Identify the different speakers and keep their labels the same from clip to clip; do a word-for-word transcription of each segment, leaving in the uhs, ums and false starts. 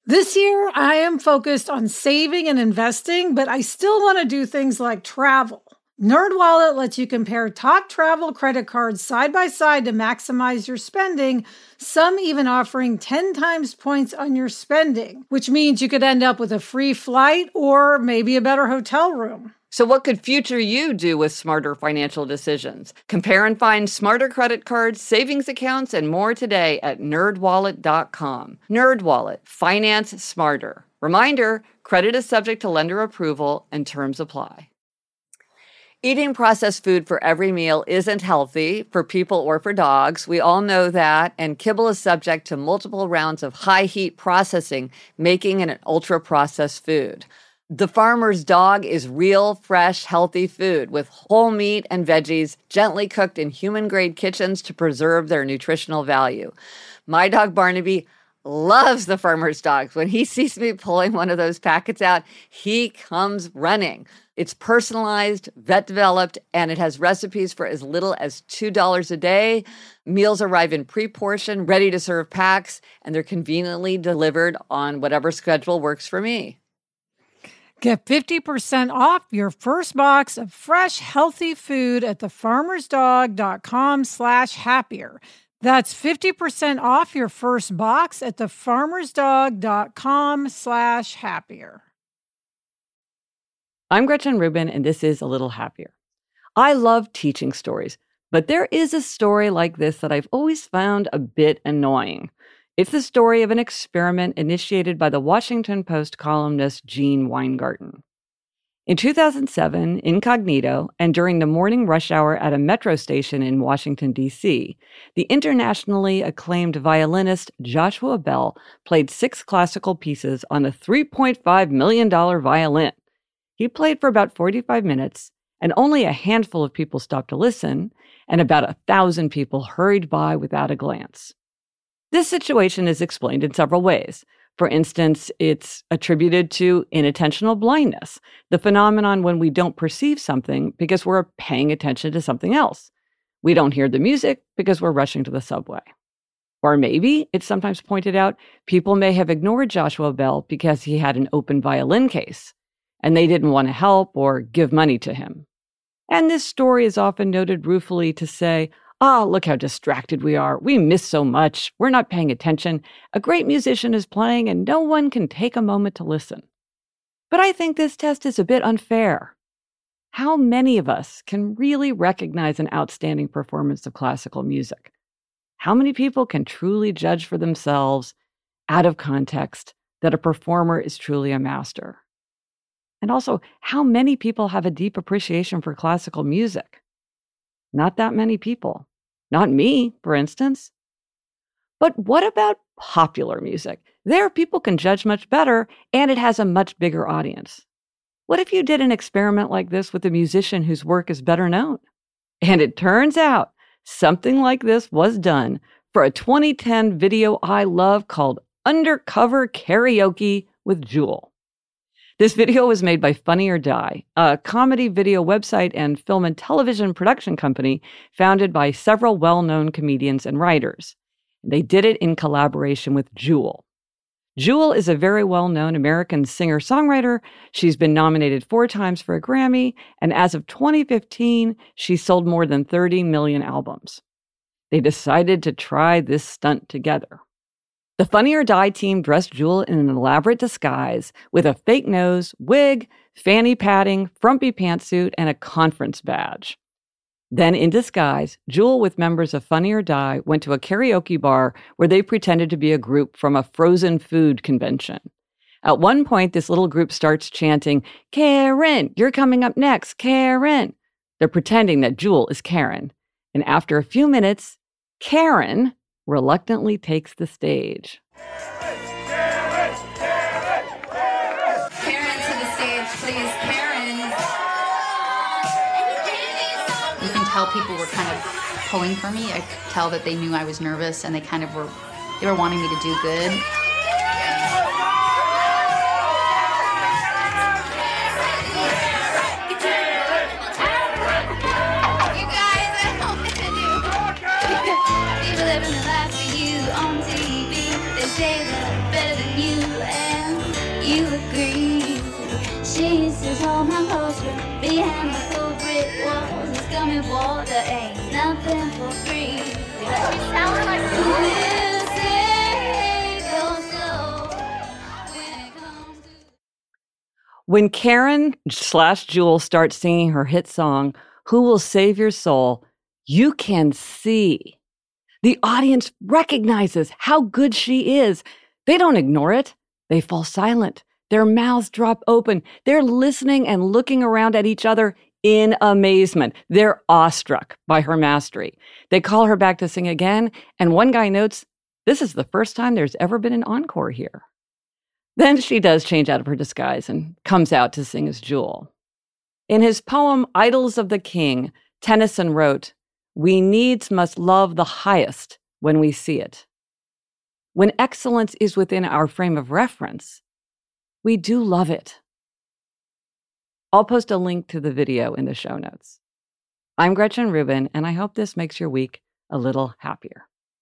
Speaker 1: This year, I am focused on saving and investing, but I still want to do things like travel. NerdWallet lets you compare top travel credit cards side by side to maximize your spending, some even offering ten times points on your spending, which means you could end up with a free flight or maybe a better hotel room.
Speaker 2: So what could future you do with smarter financial decisions? Compare and find smarter credit cards, savings accounts, and more today at nerd wallet dot com. NerdWallet. Finance smarter. Reminder, credit is subject to lender approval and terms apply. Eating processed food for every meal isn't healthy for people or for dogs. We all know that, and kibble is subject to multiple rounds of high-heat processing, making it an ultra-processed food. The Farmer's Dog is real, fresh, healthy food with whole meat and veggies gently cooked in human-grade kitchens to preserve their nutritional value. My dog Barnaby loves the Farmer's Dog. When he sees me pulling one of those packets out, he comes running. It's personalized, vet-developed, and it has recipes for as little as two dollars a day. Meals arrive in pre-portioned, ready-to-serve packs, and they're conveniently delivered on whatever schedule works for me.
Speaker 1: Get fifty percent off your first box of fresh, healthy food at thefarmersdog.com slash happier. That's fifty percent off your first box at thefarmersdog.com slash happier.
Speaker 2: I'm Gretchen Rubin, and this is A Little Happier. I love teaching stories, but there is a story like this that I've always found a bit annoying. It's the story of an experiment initiated by the Washington Post columnist Gene Weingarten. In two thousand seven, incognito, and during the morning rush hour at a metro station in Washington, D C, the internationally acclaimed violinist Joshua Bell played six classical pieces on a three point five million dollars violin. He played for about forty-five minutes, and only a handful of people stopped to listen, and about a thousand people hurried by without a glance. This situation is explained in several ways. For instance, it's attributed to inattentional blindness, the phenomenon when we don't perceive something because we're paying attention to something else. We don't hear the music because we're rushing to the subway. Or maybe, it's sometimes pointed out, people may have ignored Joshua Bell because he had an open violin case, and they didn't want to help or give money to him. And this story is often noted ruefully to say, "Ah, look how distracted we are. We miss so much. We're not paying attention. A great musician is playing and no one can take a moment to listen." But I think this test is a bit unfair. How many of us can really recognize an outstanding performance of classical music? How many people can truly judge for themselves, out of context, that a performer is truly a master? And also, how many people have a deep appreciation for classical music? Not that many people. Not me, for instance. But what about popular music? There, people can judge much better, and it has a much bigger audience. What if you did an experiment like this with a musician whose work is better known? And it turns out something like this was done for a twenty ten video I love called Undercover Karaoke with Jewel. This video was made by Funny or Die, a comedy video website and film and television production company founded by several well-known comedians and writers. They did it in collaboration with Jewel. Jewel is a very well-known American singer-songwriter. She's been nominated four times for a Grammy, and as of twenty fifteen, she sold more than thirty million albums. They decided to try this stunt together. The Funny or Die team dressed Jewel in an elaborate disguise with a fake nose, wig, fanny padding, frumpy pantsuit, and a conference badge. Then, in disguise, Jewel with members of Funny or Die went to a karaoke bar where they pretended to be a group from a frozen food convention. At one point, this little group starts chanting, "Karen, you're coming up next, Karen." They're pretending that Jewel is Karen. And after a few minutes, Karen reluctantly takes the stage.
Speaker 3: Karen, Karen, Karen, Karen. Karen to the stage, please. Karen. You can tell people were kind of pulling for me. I could tell that they knew I was nervous and they kind of were, they were wanting me to do good. Living the life for you on T V. They say they're better than you.
Speaker 4: you agree? She says all my clothes were behind the cold brick walls. It's coming water, ain't nothing for free. You sound like music goes slow when it comes to...
Speaker 2: When Karen slash Jewel starts singing her hit song, Who Will Save Your Soul, you can see. The audience recognizes how good she is. They don't ignore it. They fall silent. Their mouths drop open. They're listening and looking around at each other in amazement. They're awestruck by her mastery. They call her back to sing again, and one guy notes, this is the first time there's ever been an encore here. Then she does change out of her disguise and comes out to sing as Jewel. In his poem, Idols of the King, Tennyson wrote, "We needs must love the highest when we see it." When excellence is within our frame of reference, we do love it. I'll post a link to the video in the show notes. I'm Gretchen Rubin, and I hope this makes your week a little happier.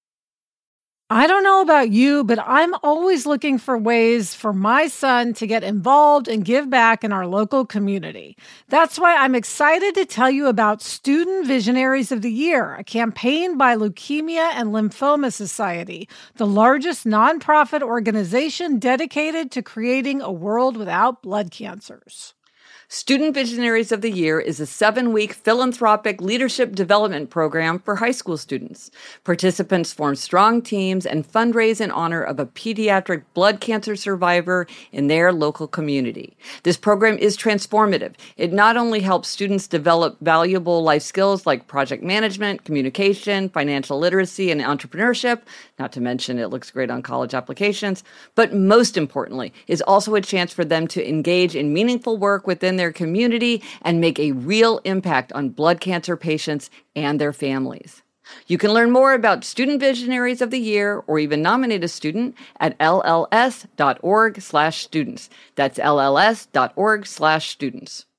Speaker 1: I don't know about you, but I'm always looking for ways for my son to get involved and give back in our local community. That's why I'm excited to tell you about Student Visionaries of the Year, a campaign by Leukemia and Lymphoma Society, the largest nonprofit organization dedicated to creating a world without blood cancers.
Speaker 2: Student Visionaries of the Year is a seven-week philanthropic leadership development program for high school students. Participants form strong teams and fundraise in honor of a pediatric blood cancer survivor in their local community. This program is transformative. It not only helps students develop valuable life skills like project management, communication, financial literacy, and entrepreneurship, not to mention it looks great on college applications, but most importantly, is also a chance for them to engage in meaningful work within their their community and make a real impact on blood cancer patients and their families. You can learn more about Student Visionaries of the Year or even nominate a student at L L S dot org slash students. That's L L S dot org slash students.